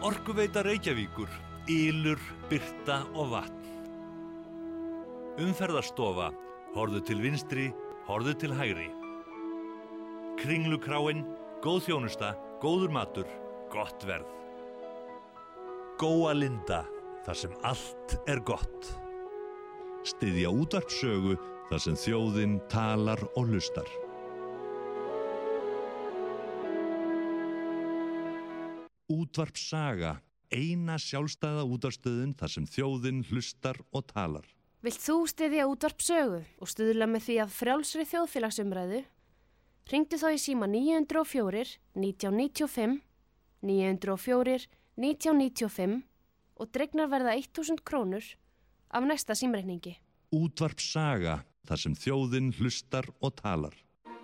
Orkuveita Reykjavíkur, ylur, birta og vatn. Umferðarstofa, horfðu til vinstri, horfðu til hægri. Kringlukráin, góð þjónusta, góður matur, gott verð. Góa Linda, þar sem allt gott. Styðja útvarpssögu, þar sem þjóðin talar og hlustar. Útvarpssaga, eina sjálfstæða útvarpsstöðin þar sem þjóðin hlustar og talar. Vilt þú styðja útvarpssögu og stuðla með því að frjálsri þjóðfélagsumræðu? Hringdu þá í síma 904 1995, 904 1995 og dregnar verða 1000 krónur af næsta símreikningi. Útvarpssaga, þar sem þjóðin hlustar og talar.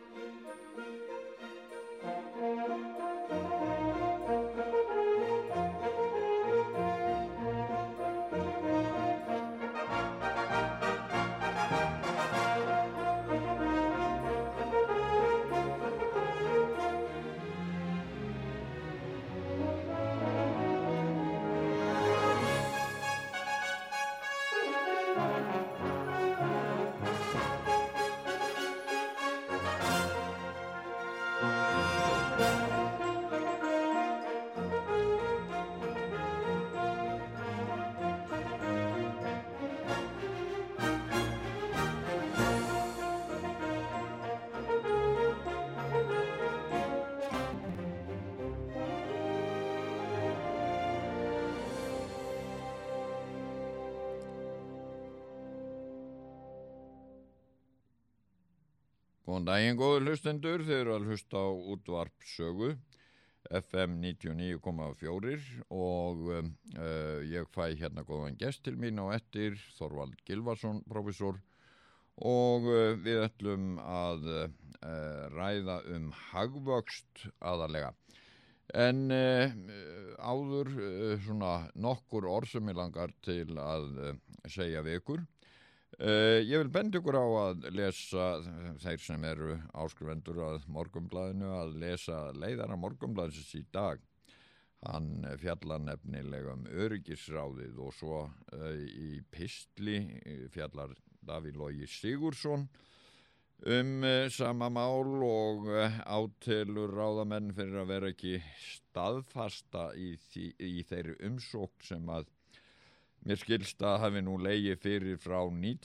Góðan daginn, góður hlustendur, þeir eru að hlusta á útvarpssögu FM 99,4 og ég fæ hérna góðan gest til mín á eftir, Þorvald Gylfason, prófessor, og við ætlum að ræða hagvöxt aðalega. En áður svona nokkur orð sem ég langar til að segja við ykkur. Ég vil benda ykkur á að lesa, þeir sem eru áskrifendur að Morgunblaðinu, að lesa leiðara Morgunblaðsins í dag. Hann fjallar nefnilega öryggisráðið og svo í pistli fjallar Davíð Logi Sigurðsson sama mál og átelur ráðamenn fyrir að vera ekki staðfasta í þeirri umsókn sem að mér skilst að hafi nú legið fyrir frá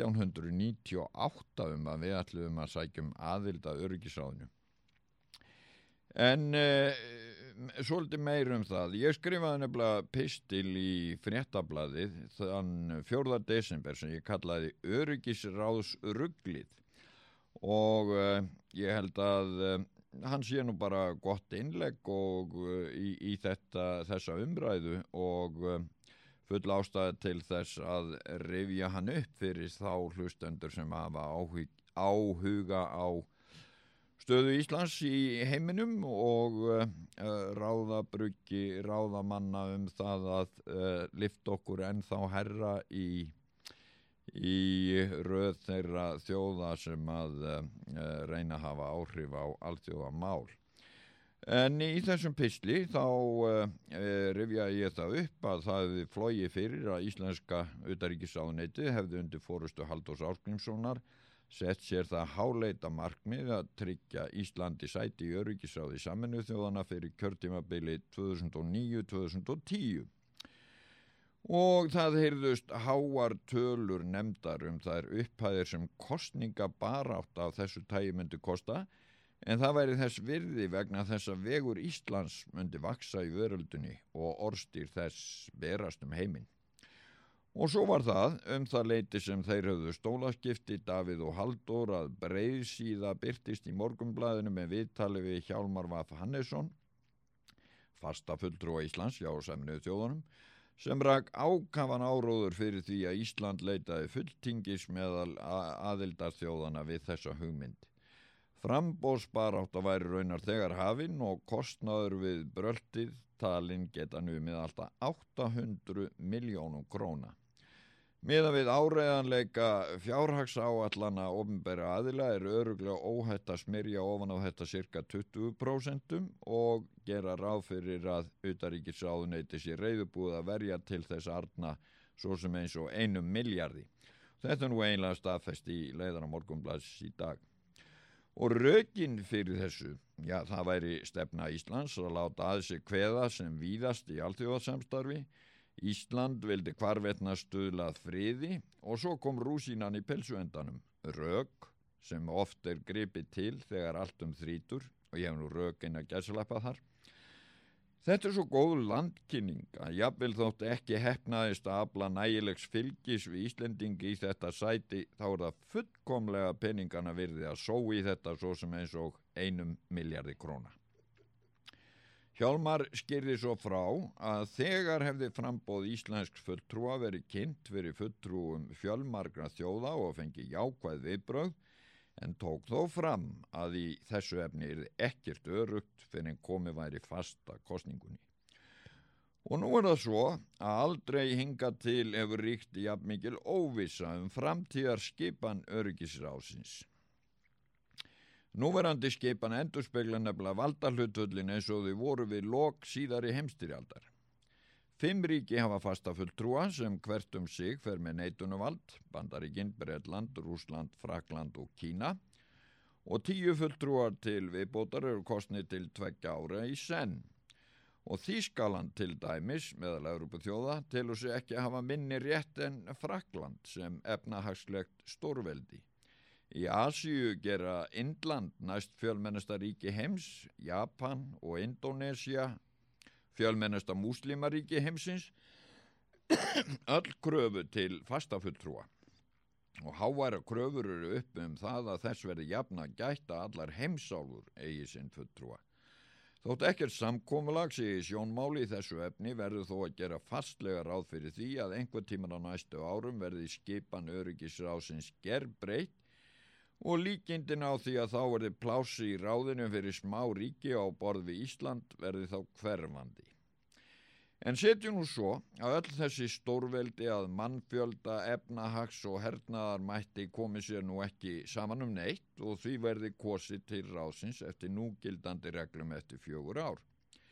1998 að við ætluðum að sækja aðild að öryggisráðinu. En svolítið meir það. Ég skrifaði nefnilega pistil í Fréttablaðið þann 4. desember sem ég kallaði öryggisráðsruglið og ég held að hann sé nú bara gott innlegg og í þessa umræðu og full ástæða til þess að rifja hann upp fyrir þá hlustendur sem hafa áhuga á stöðu Íslands í heiminum og ráðamanna það að lyfta okkur ennþá herra í röð þeirra þjóða sem að reyna að hafa áhrif á alþjóðamál. En í þessum pistli þá rifja ég það upp að það hefði flogið fyrir að íslenska utanríkisráðuneytið hefði undir forystu Halldórs Ásgrímssonar sett sér það háleita markmið að tryggja Íslandi sæti í öryggisráði Sameinuðu þjóðanna fyrir kjörtímabili 2009-2010. Og það heyrðust háar tölur nefndar þær upphæðir sem kosningabarátt af þessu tagi myndi kosta, en það væri þess virði vegna þess að vegur Íslands myndi vaksa í veröldunni og orðstír þess berast heiminn. Og svo var það það leyti sem þeir höfðu stólaskipti Davíð og Halldór að breiðsíða birtist í Morgunblaðinu með viðtali við Hjálmar Vaf Hannesson, fasta fulltrúa Íslands hjá Sameinuðu þjóðunum, sem rak ákafan áróður fyrir því að Ísland leitaði fulltingis meðal aðildarþjóðana við þessa hugmynd. Framboðsbarátta væri raunar þegar hafin og kostnaður við bröltið talin geta numið alltaf 800 milljónum króna. Miðað við áreiðanleika fjárhagsáætlana opinberra aðila örugglega óhætt að smyrja ofan á þetta cirka 20% og gera ráð fyrir að utanríkisráðuneyti sé reiðubúið að verja til þess arna svo sem eins og 1 milljarði. Þetta nú eiginlega staðfest í leiðara Morgunblaðs í dag. Og rökin fyrir þessu, já það væri stefna Íslands að láta að sig kveða sem víðast í alþjóðasamstarfi. Ísland vildi hvarvetna stuðlað friði og svo kom rúsínan í pylsuendanum, rök sem oft gripið til þegar allt þrýtur og ég hef nú rök að gæsalappa þar. Þetta svo góð landkynning að jafnvel þótt ekki heppnaðist að afla nægilegs fylgis við Íslendingi í þetta sæti þá það fullkomlega peningana virði að sói í þetta svo sem eins og 1 milljarði króna. Hjálmar skýrði svo frá að þegar hefði framboð íslensks fulltrúa verið kynnt fyrir fulltrúum fjölmargra þjóða og fengi jákvæð viðbrögð en tók þó fram að í þessu efni ekkert öruggt fyrir en komið væri fast að kosningunni. Og nú það svo að aldrei hingað til hefur ríkt jafnmikil óvissa framtíðarskipan öryggisráðsins. Núverandi skipan endurspegla nefnilega valdahlutföllin eins og þau voru við lok síðari heimsstyrjaldar. 5 ríki hafa fasta fulltrúa sem hvert sig fer með neitunarvald, Bandaríkin, Bretland, Rússland, Frakkland og Kína og 10 fulltrúar til viðbótar kosnir til 2 ára í senn. Og Þýskaland til dæmis meðal Evrópuþjóða telur sig ekki hafa minni rétt en Frakkland sem efnahagslegt stórveldi. Í Asíu gera Indland næst fjölmennasta ríki heims, Japan og Indónesía, fjölmennasta múslimaríki heimsins, öll kröfu til fastafulltrúa. Og háværa kröfur upp það að þess verði jafna gætt að allar heimsálfur eigi sinn fulltrúa. Þótt ekkert samkomulag sé í sjónmáli í þessu efni verður þó að gera fastlega ráð fyrir því að einhvern tímann á næstu árum verði skipan öryggisráðsins gerbreytt og líkindin á því að þá verði plási í ráðinu fyrir smá ríki á borð við Ísland verði þá hverfandi. En setjum nú svo að öll þessi stórveldi að mannfjölda, efnahags og hernaðarmætti komi sér nú ekki saman neitt og því verði kosið til ráðsins eftir núgildandi reglum eftir 4 ár.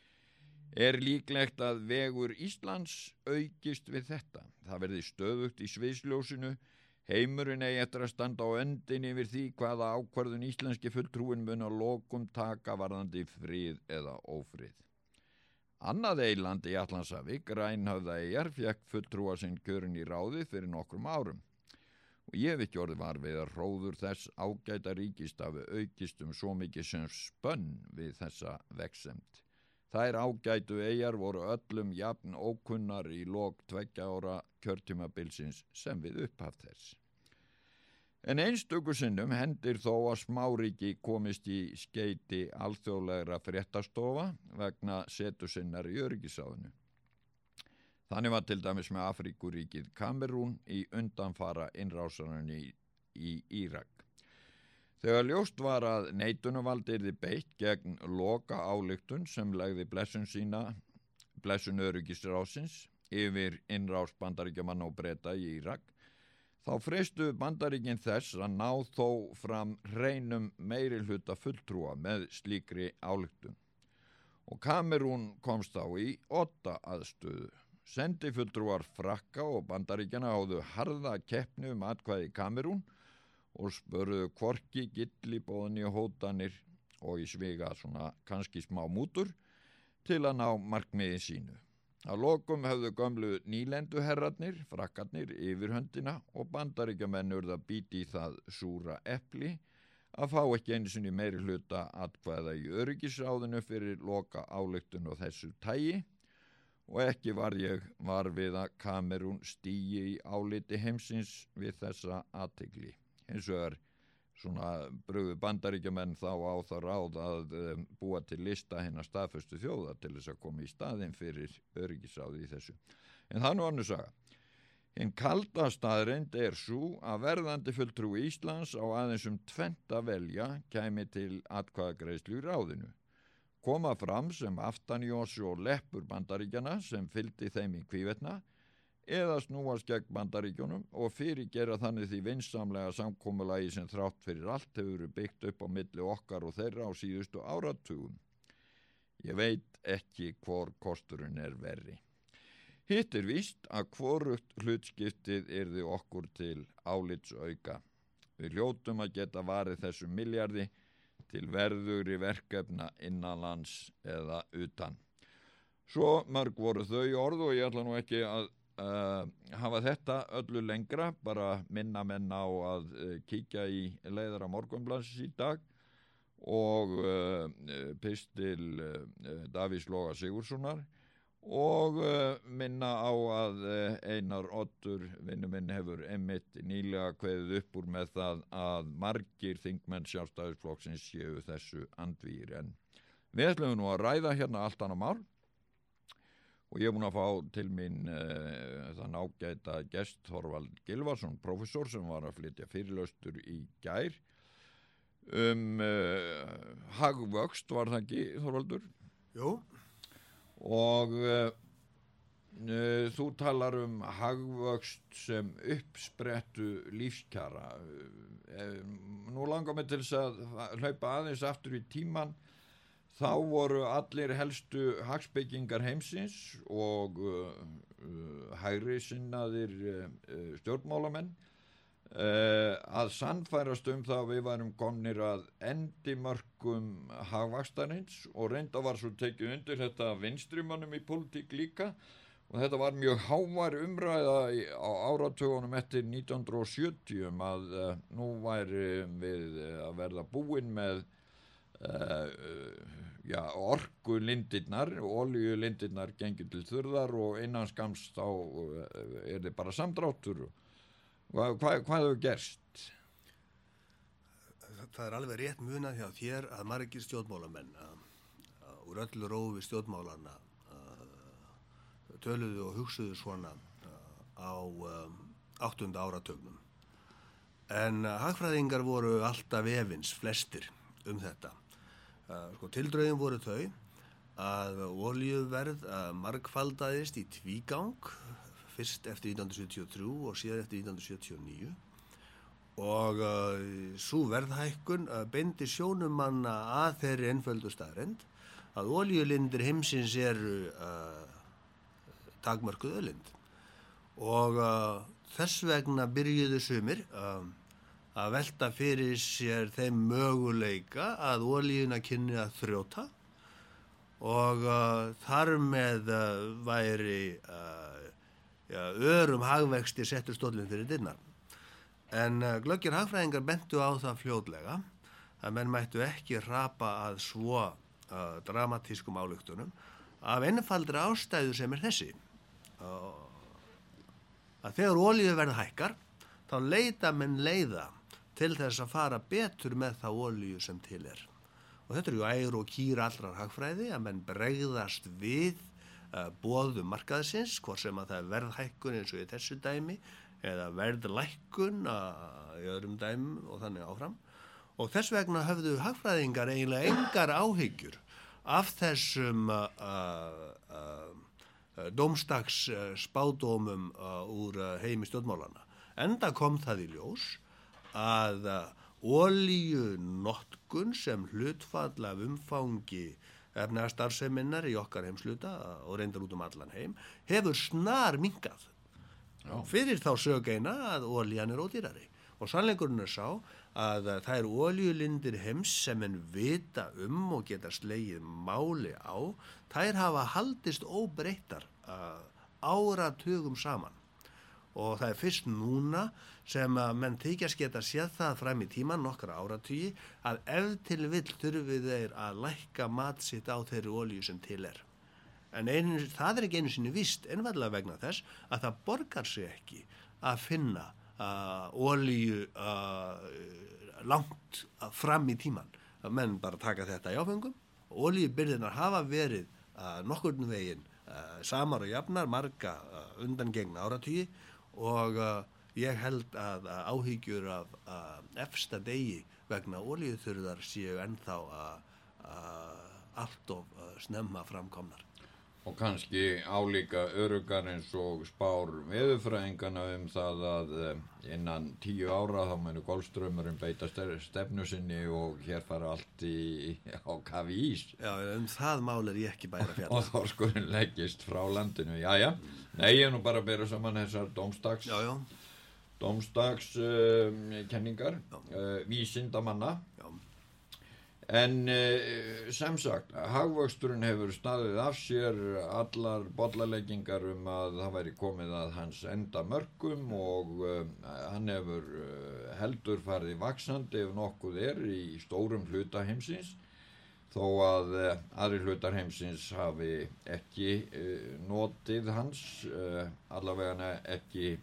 Líklegt að vegur Íslands aukist við þetta. Það verði stöðugt í sviðsljósinu. Heimurinn eigi eftir að standa á öndin yfir því hvaða ákvörðun íslenski fulltrúin mun að lokum taka varðandi frið eða ófrið. Annað eiland í Atlantshafi, Grænhöfðaeyjar, fékk fulltrúa sinn kjörin í ráðið fyrir nokkrum árum. Og ég hef ekki orðið var við að hróður þess ágæta ríkist hafi aukist svo mikið sem spönn við þessa vegsemd. Þær ágætu eyjar voru öllum jafn ókunnar í lok 2 ára kjörtímabilsins sem við upphaf þess. En einstöku sinnum hendir þó að smáríki komist í skeyti alþjóðlegra fréttastofa vegna setu sinnar í öryggisráðinu. Þannig var til dæmis með Afríkuríkið Kamerún í undanfara innrásarinnar í Írak. Þegar ljóst var að neitunarvald yrði beitt gegn loka ályktun sem legði blessun öryggisráðsins yfir innrás Bandaríkjamanna og Breta í Írak, þá freistuðu Bandaríkin þess að ná þó fram hreinum meirihluta fulltrúa með slíkri ályktun. Og Kamerún komst þá í 8 aðstöðu. Sendifulltrúar Frakka og Bandaríkjana háðu harða keppni atkvæði Kamerún og spurðu hvorki gillibóðni og hótanir og í sviga svona kannski smá mútur til að ná markmiði sínu. Að lokum höfðu gömlu nýlenduherrarnir, Frakkarnir, yfirhöndina og Bandaríkjamenn urðu að bíta í það súra epli að fá ekki einu sinni meiri hluta atkvæða í öryggisráðinu fyrir loka ályktun og þessu tagi og ekki var við að Kamerún stigi í áliti heimsins við þessa athygli. Hins vegar svona brugðu Bandaríkjamenn þá á það ráð að búa til lista hinna staðföstu þjóða til þess að koma í staðinn fyrir öryggisráði í þessu. En það nú önnur saga. Hinn kalda staðreynd sú að verðandi fulltrúi Íslands á aðeins 2 að velja kæmi til atkvæðagreiðslu í ráðinu. Koma fram sem aftanjósi og leppur Bandaríkjana sem fylgdi þeim í hvívetna eða snúast gegn Bandaríkjunum og fyrirgera þannig því vinsamlega samkomulagi sem þrátt fyrir allt hefur verið byggt upp á milli okkar og þeirra á síðustu áratugum. Ég veit ekki hvor kosturinn verri. Hitt víst að hvorugt hlutskiptið yrði okkur til álitsauka. Við hljótum að geta varið þessu milljarði til verðugri verkefna innanlands eða utan. Svo mörg voru þau orð og ég ætla nú ekki að hafa þetta öllu lengra, bara minna menn á að kíkja í leiðara Morgunblaðsins í dag og pistil Davíðs Loga Sigurðssonar og minna á að Einar Oddur vinur minn hefur einmitt nýlega kveðið upp úr með það að margir þingmenn Sjálfstæðisflokksins séu þessu andvígir. En við ætlum nú að ræða hérna allt annað mál og ég er búin að fá til mín þann ágæta gest Þorvald Gylfason, prófessor sem var að flytja fyrirlestur í gær hagvöxt, var það ekki, Þorvaldur? Jú. Og þú talar hagvöxt sem uppsprettu lífskjara. Nú langar mig til þess að hlaupa aðeins aftur í tíman. Þá voru allir helstu hagspekingar heimsins og hægri sinnaðir stjórnmálamenn að sannfærast það við værum komnir að endimörkum hagvaxtarins og reynda var svo tekið undir þetta vinstrimönnum í pólitík líka og þetta var mjög hávær umræða á áratugunum eftir 1970 að nú væri við að verða búin með orkulindirnar, olíulindirnar gengið til þurrðar og innan skamms þá þið bara samdráttur. Hvað hefur gerst? Það alveg rétt munað hjá þér að margir stjórnmálamenn úr öllu rófi stjórnmálanna töluðu og hugsuðu svona á 8. áratugnum. En hagfræðingar voru alltaf efins, flestir, þetta. Tildrögin voru þau að olíuverð margfaldaðist í tvígang, fyrst eftir 1973 og síðan eftir 1979 og sú verðhækkun beindi sjónum manna að þeirri einföldu staðreynd að olíulindir heimsins eru takmörkuð auðlind og þess vegna byrjuðu sumir að velta fyrir sér þeim möguleika að olíuna kynni að þrjóta og þar með væri örum hagvexti settur stóllinn fyrir dyrnar. En glöggir hagfræðingar bentu á það fljótlega að menn mættu ekki hrapa að svo dramatískum ályktunum af einfaldri ástæðu sem þessi. Að þegar olíuverð hækkar, þá leita menn leiða til þess að fara betur með það olíu sem til Og þetta ær og kýr allrar hagfræði að menn bregðast við boðum markaðsins, hvort sem að það verðhækkun eins og í þessu dæmi eða verðlækkun í öðrum dæmum og þannig áfram. Og þess vegna höfðu hagfræðingar eiginlega engar áhyggjur af þessum dómstags spádómum úr heimi stjórnmálanna. Enda kom það í ljós að olíunotkun sem hlutfall af umfangi efnahagsstarfseminnar í okkar heimshluta og reyndar út allan heim hefur snar minnkað. Fyrir þá sök eina að olían ódýrari og sannleikurinn sá að þær olíulindir heims sem en vita og geta slegið máli á, þær hafa haldist óbreyttar áratugum saman. Og það fyrst núna sem að menn þykjast geta séð það fram í tíman nokkra áratugi að ef til vill þurfi þeir að lækka mat sitt á þeirri olíu sem til En það ekki einu sinni víst, einfaldlega vegna þess að það borgar sig ekki að finna olíu langt fram í tíman. Menn bara taka þetta í áfengum. Olíubirgðirnar hafa verið nokkurn veginn samar og jafnar marga undangengna áratugi og ég held að áhyggjur af efsta degi vegna olíuþurrðar séu ennþá allt of snemma framkomnar. Og kannski álíka öruggar eins og spár veðurfræðingana það að innan 10 ára þá munu Golfstraumurinn beita stefnu sinni og hér fara allt á kafi ís. Já, það mál ég ekki bæra fjalla. Og þorskurinn leggist frá landinu, jæja. Nei, ég nú bara að bera saman þessar dómstagskenningar, vísindamanna. Já. En sem sagt, hagvöxturinn hefur staðið af sér allar bollaleggingar að það væri komið að hans endamörkum og hann hefur heldur farið vaxandi ef nokkuð í stórum hluta heimsins, þó að aðrir hlutar heimsins hafi ekki notið hans, allavega ekki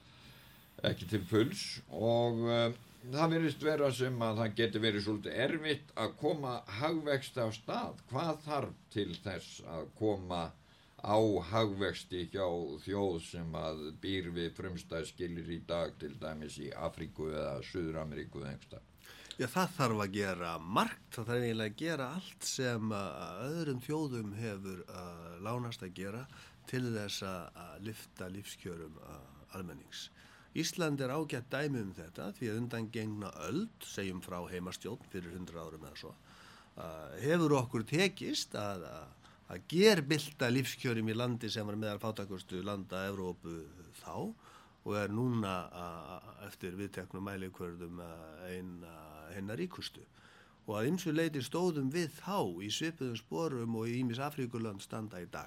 til fulls og það virðist vera sem að það geti verið svolítið erfitt að koma hagvexti af stað. Hvað þarf til þess að koma á hagvexti hjá þjóð sem að býr við frumstæðskilir í dag, til dæmis í Afríku eða Suður-Ameríku eða einhverstað? Já, það þarf að gera margt. Það þarf eiginlega að gera allt sem öðrum þjóðum hefur lánast að gera til þess að lyfta lífskjörum almennings. Ísland ágætt dæmi þetta því að undangengna öld, segjum frá heimastjórn fyrir 100 árum eða svo, hefur okkur tekist að gerbylta lífskjörum í landi sem var meðal fátækustu landa Evrópu þá og núna eftir viðteknum mælikvörðum hinna ríkustu. Og að ýmsu leyti stóðum við þá í svipuðum sporum og í ýmis Afríkulönd standa í dag.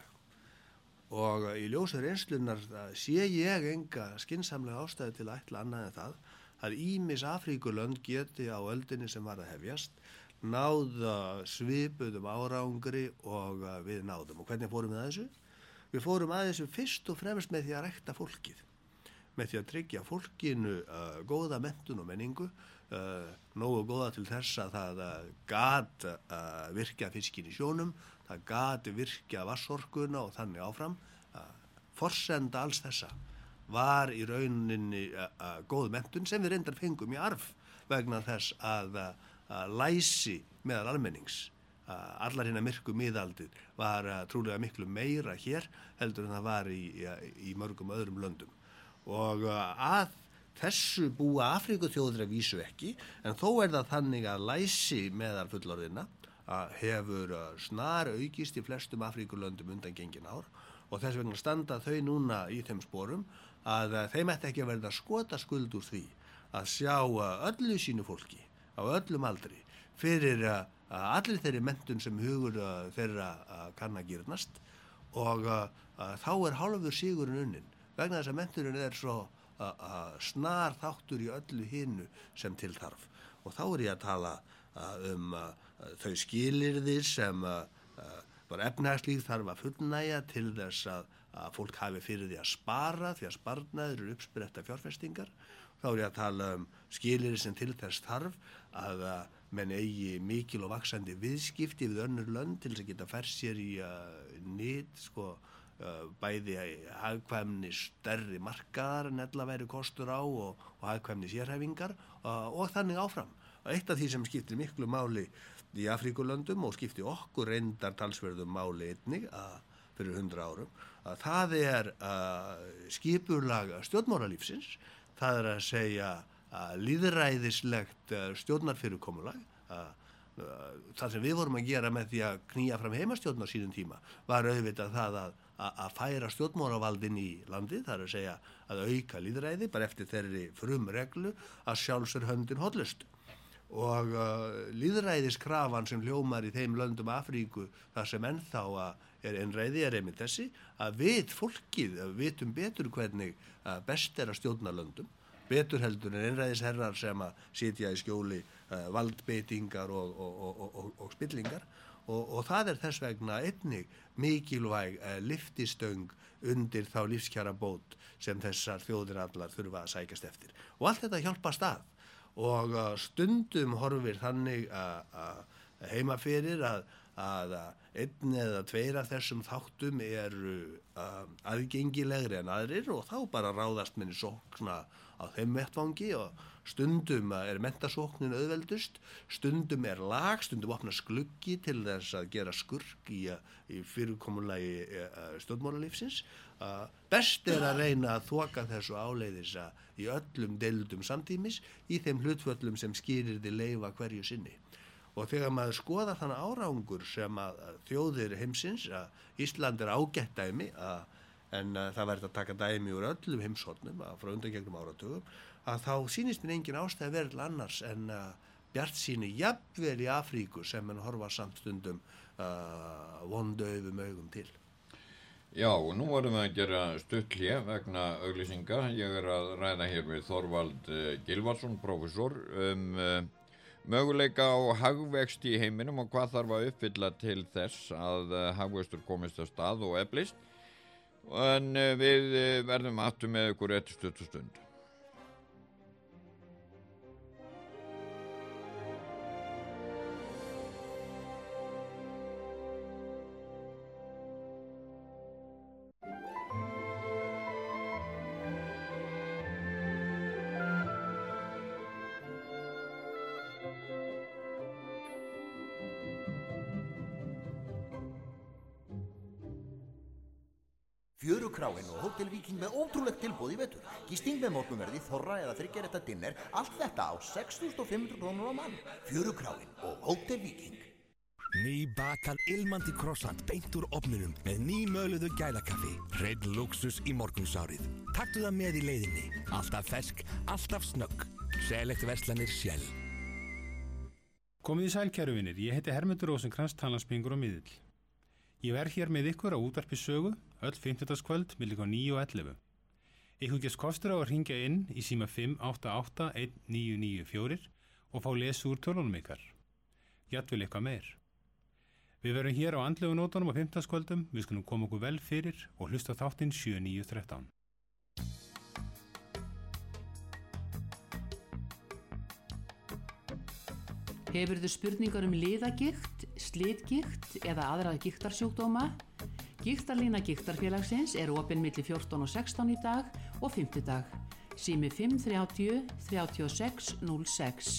Og í ljósi reynslunar sé ég enga skynsamlega ástæðu til að ætla annað en það að ýmis Afríkulönd geti á öldinni sem var að hefjast náð svipuðum árangri og við náðum. Og hvernig fórum við að þessu? Við fórum að þessu fyrst og fremst með því að rækta fólkið, með því að tryggja fólkinu góða menntun og menningu, nógu góða til þess að það gat virkja fiskin í sjónum, það gat virkja vatnsorkuna og þannig áfram. Forsenda alls þessa var í rauninni góð menntun sem við reyndar fengum í arf vegna þess að læsi meðal almennings, allar hinna myrku miðaldir, var trúlega miklu meira hér heldur en það var í mörgum öðrum löndum. Og að þessu búa Afríkuþjóðir að vísu ekki, en þó það þannig að læsi meðal fullorðinna hefur snar aukist í flestum Afríkulöndum undangengin ár og þess vegna standa þau núna í þeim sporum að þeim ætti ekki að verða skotaskuld úr því að sjá öllu sínu fólki á öllum aldri fyrir allir þeirri menntun sem hugur þeirra kann að girnast og þá hálfur sigurinn unnin vegna þess að menntunin svo snar þáttur í öllu hinu sem til þarf. Og þá ég að tala þau skilyrði sem var efnahagslíf þarf að fullnægja til þess að fólk hafi fyrir því að spara, því að sparnaður uppspretta fjárfestingar. Þá ég að tala skilyrði sem til þess þarf að menn eigi mikil og vaxandi viðskipti við önnur lönd til þess að geta fært sér í nyt, bæði hagkvæmni stærri markaðar en ella væri kostur á og hagkvæmni sérhæfingar og þannig áfram. Eitt af því sem skiptir miklu máli í Afríkulöndum og skipti okkur reyndar talsverðum máli einnig fyrir 100 árum, það skipulag stjórnmálalífsins, það að segja lýðræðislegt stjórnarfyrirkomulag. Það sem við vorum að gera með því að knýja fram heimastjórn á sínum tíma var auðvitað það að færa stjórnmálavaldin í landið, það að segja að auka lýðræði bara eftir þeirri frumreglu að sjálfsögð höndin hollust. Og lýðræðiskrafan sem hljómar í þeim löndum Afríku þar sem ennþá einræði einmitt þessi að við fólkið vitum betur hvernig best að stjórna löndum, betur heldur en einræðisherrar sem að sitja í skjóli valdbeitingar og spillingar og það þess vegna einnig mikilvæg lyftistöng undir þá lífskjara bót sem þessar þjóðir allar þurfa að sækjast eftir. Og allt þetta hjálpast að. Og stundum horfir þannig heima fyrir að einn eða tveir af þessum þáttum eru aðgengilegri en aðrir og þá bara ráðast minni sókna á þeim vettvangi og stundum er mentasóknin auðveldust, stundum er lag, stundum opnast gluggi til þess að gera skurk í fyrirkomulagi stjórnmálalífsins. Best er að reyna að þoka þessu áleiðis í öllum deildum samtímis í þeim hlutföllum sem skilyrði leyfa hverju sinni. Og þegar maður skoðar þann árangur sem að þjóðir heimsins, Ísland ágætt dæmi, en það verður að taka dæmi úr öllum heimshornum frá undangengnum áratugum, að þá sýnist mér engin ástæða verið annars en bjartsýni jafnvel í Afríku sem mann horfa samt stundum vondaufum augum til. Já, og nú vorum við að gera stutt hlé vegna auglýsinga. Ég að ræða hér við Þorvald Gylfason, prófessor, möguleika á hagvexti í heiminum og hvað þarf að uppfylla til þess að hagvextur komist af stað og eflist. En við verðum aftur með ykkur eftir stuttastund. Fjörukráin og Hótel Víking með ótrúlegt tilboð í vetur. Gisting með morgunverði, þorra eða 3 rétta dinner, allt þetta á 6.500 krónur á mann. Fjörukráin og Hótel Víking. Nýbakað ilmandi croissant beint úr ofninum með nýmöluðu gælakaffi. Hreinn lúxus í morgunsárið. Taktu það með í leiðinni. Alltaf fersk, alltaf snögg. Select verslanir Shell. Komið í sæl, kæru vinir. Ég heiti Hermundur Rósenkrantz, tannlæknisfræðingur og miðill. Ég verð hér með ykkur á útvarpi sögu, öll 50. milli 9 og 11. Ykkur gefst kostur á að hringja inn í síma 588-1994 og fá lesu úr tölunum ykkar. Jafnvel eitthvað meir. Við verum hér á andlegu nótunum á 50. Við skulum koma okkur vel fyrir og hlusta þáttinn 7-9-13. Hefurðu spurningar liðagigt, slitgigt eða aðra gigtarsjúkdóma? Gigtarlína Gigtarfélagsins opin milli 14 og 16 í dag og 50. Sími 530 36 06.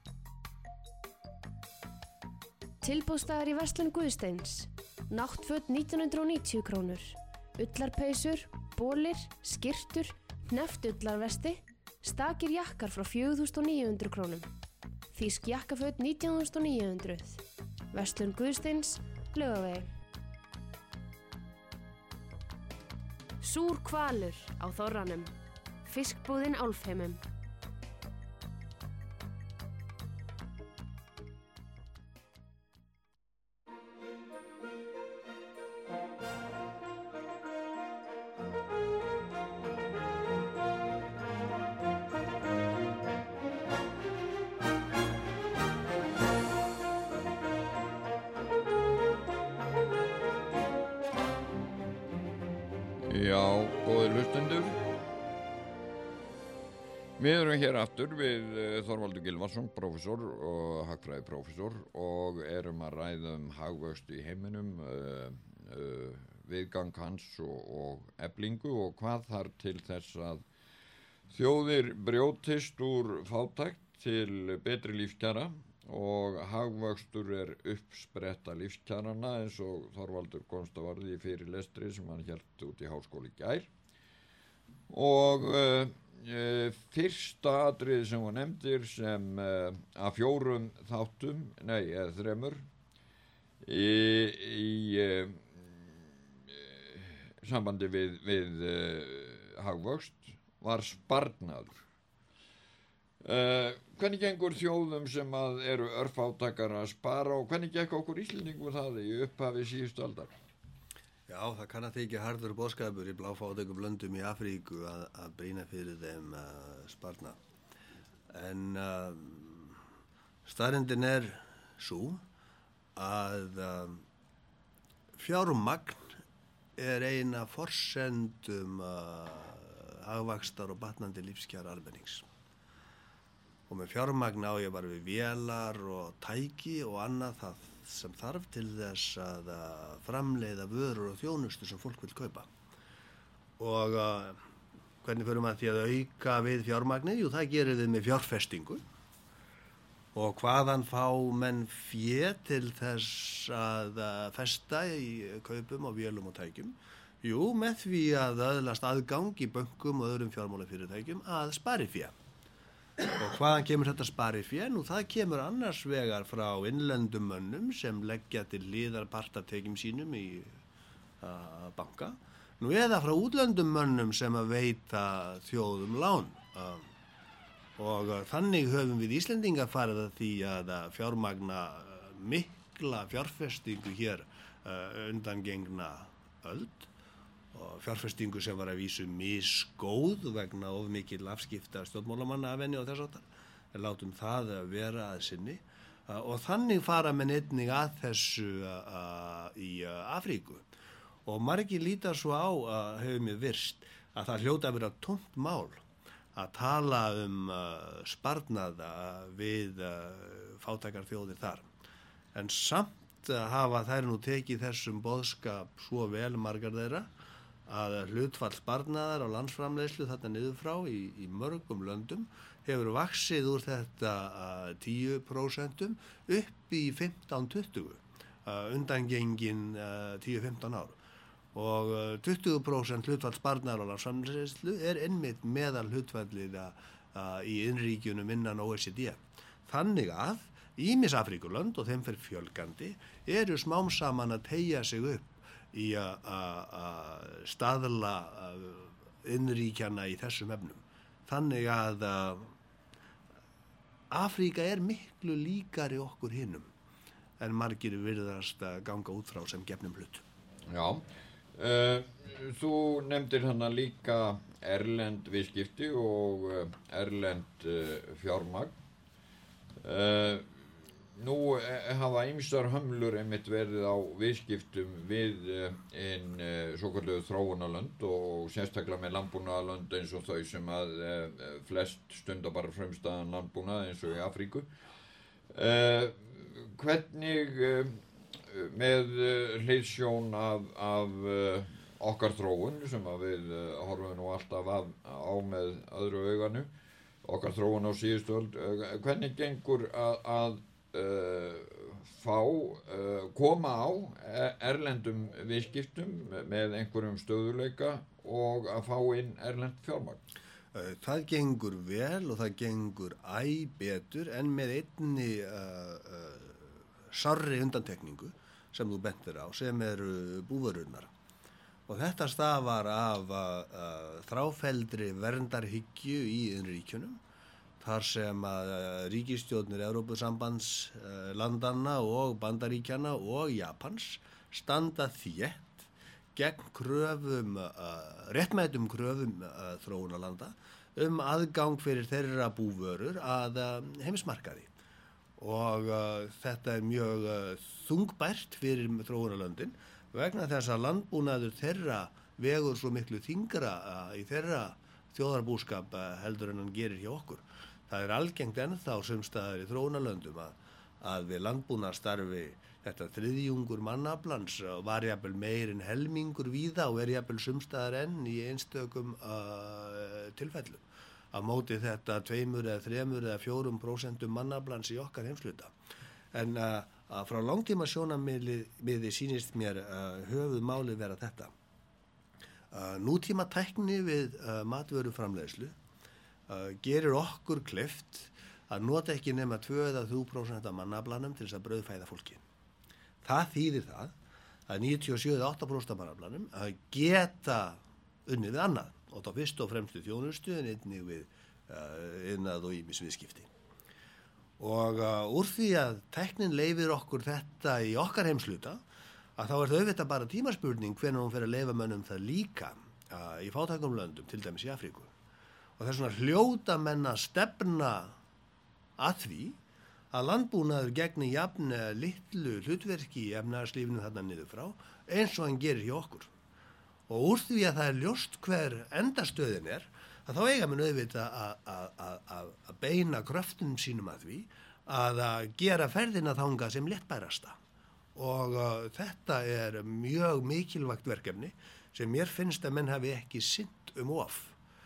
Tilboðsdagar í verslun Guðsteins. Náttföt 1990 krónur. Ullarpeysur, bólir, skyrtur, hneftullarvesti, stakir jakkar frá 4.900 krónum. Þýsk jakkaföt 19.900. Verslun Guðsteins, Laugavegi. Súr hvalur á Þorranum. Fiskbúðin Álfheimum. Já, góðir hlustendur. Við erum hér aftur við Þorvaldur Gylfason, prófessor og hagfræðiprófessor og erum að ræða hagvöxt í heiminum, viðgang hans og eflingu og hvað þarf til þess að þjóðir brjótist úr fátækt til betri lífskjara og hagvöxtur uppspretta lífskjarana eins og Þorvaldur komst að varði í fyrirlestri sem hann hélt út í háskóla í gær. Og fyrsta atriði sem hún nefndir sem af 4 þáttum, eða 3 í sambandi við hagvöxt var sparnaður. Hvernig gengur þjóðum sem eru örfátækar að spara og hvernig gekk okkur Íslendingum það í upphafi síðustu aldar? Já, það kann að þykja harður boðskapur í bláfátækum löndum í Afríku að brýna fyrir þeim sparnað. En staðreyndin sú að fjármagn ein af forsendum hagvaxtar og batnandi lífskjara almennings. Og með fjármagn á ég bara við vélar og tæki og annað það sem þarf til þess að framleiða vörur og þjónustu sem fólk vil kaupa. Og hvernig förum að því að auka við fjármagnið? Jú, það gerir við með fjárfestingu. Og hvaðan fá menn fé til þess að festa í kaupum og vélum og tækjum? Jú, með því að öðlast aðgang í bönkum og öðrum fjármálafyrirtækjum að sparifé. Og hvaðan kemur þetta sparifé? Nú, það kemur annars vegar frá innlendum mönnum sem leggja til hliðar partatekjum sínum í banka. Nú, eða frá útlöndum mönnum sem að veita þjóðum lán. Og þannig höfum við Íslendingar farið að því að fjármagna mikla fjárfestingu hér undangengna öld og fjárfestingu sem var að vísu misgóð vegna of mikil afskipta stjórnmálamanna af henni og þess áttar. En látum það vera að sinni og þannig fara menn einnig að þessu í Afríku. Og margir líta svo á, hefur mér virst, að það hljóta að vera tómt mál að tala sparnað við fátækar þjóðir þar. En samt hafa þær nú tekið þessum boðskap svo vel margar þeirra að hlutfall sparnaðar á landsframleiðslu þarna niður frá í mörgum löndum hefur vaxið úr þetta 10% upp í 15-20 undangengin 10-15 ár. Og 20% hlutfall sparnaðar á landsframleiðslu einmitt meðal hlutfallið í innríkjunum innan OECD. Þannig að ýmis Afríkulönd og þeim fer fjölgandi eru smám saman að teygja sig upp í að staðla innríkjana í þessum efnum. Þannig að Afríka er miklu líkari okkur hinum en margir virðast að ganga út frá sem gefnum hlut. Já. Þú nefndir hana líka erlend viðskipti og erlend fjármagn. Nú hafa ýmsar hömlur einmitt verið á viðskiptum við svokölluðu þróunarlönd og sérstaklega með landbúnaðarlönd eins og þau sem að flest stunda bara frumstæðan landbúnað eins og í Afríku. Hvernig með hliðsjón af okkar þróun sem að við horfum nú alltaf á með öðru auganu, okkar þróun á síðustu öld, hvernig gengur að koma á erlendum viðskiptum með einhverjum stöðuleika og að fá inn erlend fjármagn? Það gengur vel og það gengur æ betur en með einni sárri undantekningu sem þú bentir á, sem eru búvörurnar. Og þetta stafar af þráfelldri verndarhyggju í innríkjunum, þar sem að ríkisstjórnir Evrópusambandslandanna og Bandaríkjanna og Japans standa þétt gegn kröfum, réttmætum kröfum þróunarlanda aðgang fyrir þeirra búvörur að heimsmarkaði. Og þetta er mjög þungbært fyrir þróunarlöndin vegna þess að landbúnaður þeirra vegur svo miklu þyngra í þeirra þjóðarbúskap heldur en hann gerir hjá okkur. Það er algengt ennþá sumstaðar í þróunarlöndum að við landbúnaðarstarfi þetta þriðjungur mannaflans var jafnvel meir en helmingur víða og jafnvel sumstaðar enn í einstökum tilfellum. Á móti þetta 2 eða 3 eða 4% mannaflans í okkar heimshluta. En frá langtíma sjónarmiði sýnist mér höfuðmáli vera þetta. Nútíma tækni við matvöruframleiðslu gerir okkur kleift að nota ekki nema 2 eða 3% af mannaflanum til þess að brauðfæða fólki. Það þýðir það að 97-8% af mannaflanum geta unnið við annað. Og þá fyrst og fremstu þjónustu en einnig við iðnað og ýmis viðskipti. Og úr því að tæknin leyfir okkur þetta í okkar heimshluta, að þá er það auðvitað bara tímaspurning hvenær hún fer að leyfa mönnum það líka í fátækum löndum, til dæmis í Afríku. Og þess vegna hljóta menn að stefna að því að landbúnaður gegni jafn litlu hlutverki í efnahagslífinu þarna niður frá, eins og hann gerir hjá okkur. Og úr því að það er ljóst hver endastöðin er, að þá eiga menn auðvitað að beina kröftum sínum að því að gera ferðina þangað sem léttbærasta. Og þetta er mjög mikilvægt verkefni sem mér finnst að menn hafi ekki sinnt of.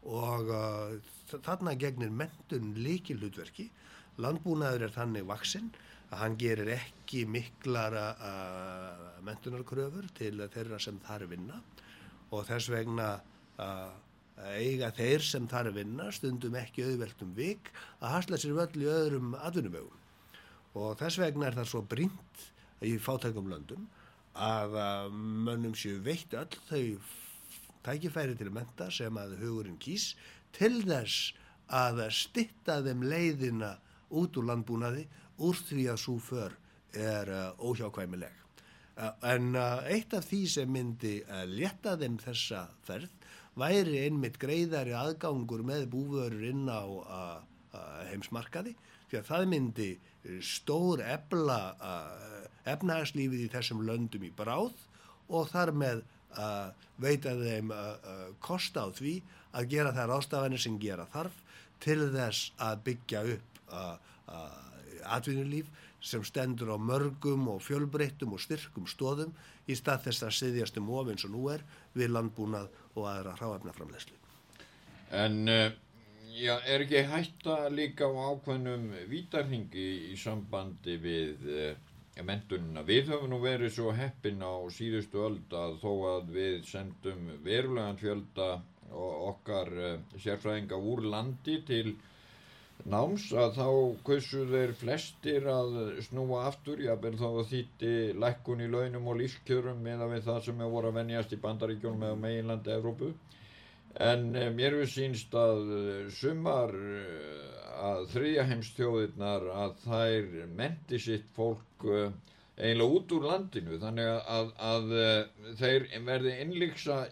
og þarna gegnir menntun lykilhlutverki. Landbúnaður þannig vaxinn að hann gerir ekki miklar menntunarkröfur til þeirra sem þar vinna og þess vegna eiga þeir sem þar vinna stundum ekki auðvelt vik að hasla sér völl í öðrum atvinnuvegum. Og þess vegna það svo brýnt í fátækum löndum að mönnum séu veitt öll þau tækifæri til mennta sem að hugurinn kýs til þess að stytta þeim leiðina út úr landbúnaði úr því að sú för óhjákvæmileg. En eitt af því sem myndi létta þeim þessa ferð væri einmitt greiðari aðgangur með búvörur inn á heimsmarkaði því að það myndi stór efnahagslífið í þessum löndum í bráð og þar með veita þeim kost á því að gera þær ráðstafanir sem gera þarf til þess að byggja upp atvinnulíf sem stendur á mörgum og fjölbreyttum og styrkum stoðum í stað þess að styðjast of eins og nú við landbúnað og aðra hráefnaframleiðslu. En er ekki hætta líka á ákveðnum vítarhingi í sambandi við menntunina? Við höfum nú verið svo heppin á síðustu öld að þó að við sendum verulegan fjölda okkar sérfræðinga úr landi til náms að þá kausu þeir flestir að snúa aftur, jafnvel þá að þýddi lækkun í launum og lífskjörum miðað við það sem voru að venjast í Bandaríkjunum eða meginlandi Evrópu. En mér hefur sýnst að sumar að þriðja heimsþjóðirnar að þær mennti sitt fólk eiginlega út úr landinu þannig að þeir verði innlyksa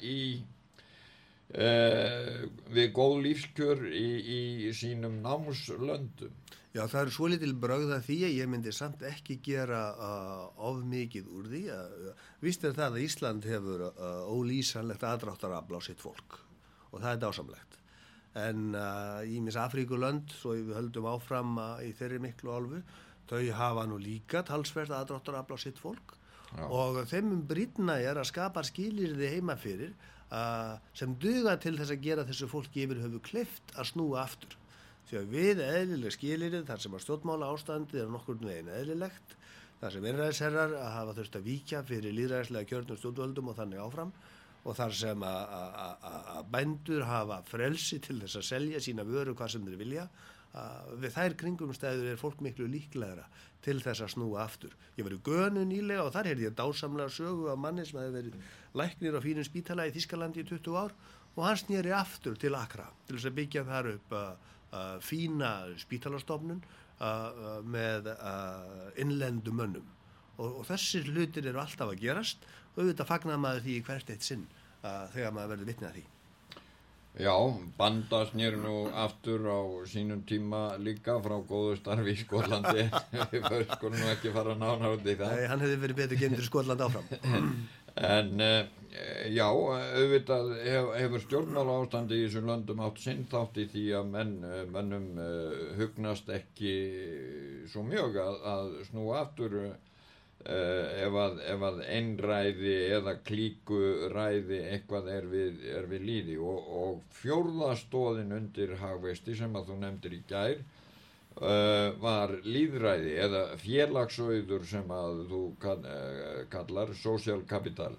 við góð lífskjör í sínum námslöndum. Já, það eru svolítil brögð að því að ég myndi samt ekki gera of mikið úr því. Víst það að Ísland hefur ólýsanlegt aðdráttarafl á sitt fólk og það dásamlegt. En ýmis Afríkulönd, svo við höldum áfram í þeirri miklu álfu, þau hafa nú líka talsvert aðdráttarafl á sitt fólk. Já. Og þeim brýnna að skapa skilyrði heima fyrir sem duga til þess að gera þessu fólki yfir höfu kleift að snúa aftur. Því að við eðlileg skilyrði þar sem að stjórnmála ástandið nokkurn veginn eðlilegt, þar sem einræðisherrar að hafa þurft að víkja fyrir lýðræðislega kjörnum stjórnvöldum og þannig áfram og þar sem að bændur hafa frelsi til þess að selja sína vöru hvað sem þeir vilja, við þær kringumstæður fólk miklu líklegra til þess að snúa aftur. Ég var í Gönu nýlega og þar heyrði ég dásamlega sögu af manni sem hefði verið læknir á fínum spítala í Þýskalandi í 20 ár og hann sneri aftur til Accra til þess að byggja þar upp fína spítalastofnun með innlendum mönnum. Og þessir hlutir eru alltaf að gerast og auðvitað fagnar maður því í hvert eitt sinn þegar maður verður vitni að því. Já, Banda snýr nú aftur á sínum tíma líka frá góðu starfi í Skotlandi. Við skulum nú ekki fara nánar út í það. Nei, hann hefði verið betur geymdur í Skotland áfram. En já, auðvitað hefur stjórnmála ástandi í þessum löndum átt sinn þátt í því að mönnum hugnast ekki svo mjög að snúa aftur ef að einræði eða klíkuræði eitthvað er við lýði og fjórða stoðin undir hagvexti sem að þú nefndir í gær var lýðræði eða félagsauður sem að þú kallar social capital.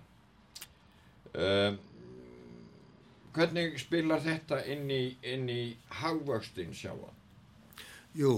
Hvernig spilar þetta inn í hagvöxtin sjálfan? Jú,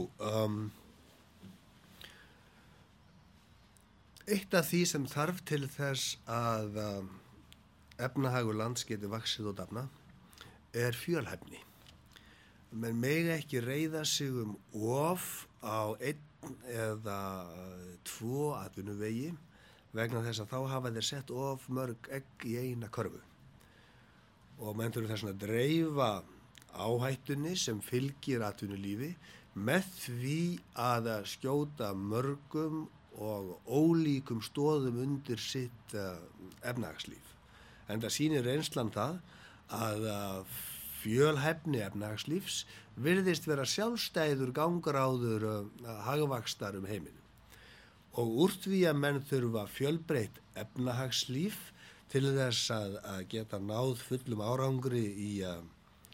eitt af því sem þarf til þess að efnahagur lands geti vaxið og dafna fjölhæfni. Menn mega ekki reiða sig of á einn eða tvo atvinnuvegi vegna þess að þá hafa þeir sett of mörg egg í eina körfu. Og menn þurfa þess að dreifa áhættunni sem fylgir atvinnulífi með því að skjóta mörgum og ólíkum stoðum undir sitt efnahagslíf. En það sýnir reynslan það að fjölhæfni efnahagslífs virðist vera sjálfstæður gangráður hagvaxtar heiminn. Og úr því að menn þurfa fjölbreytt efnahagslíf til þess að geta náð fullum árangri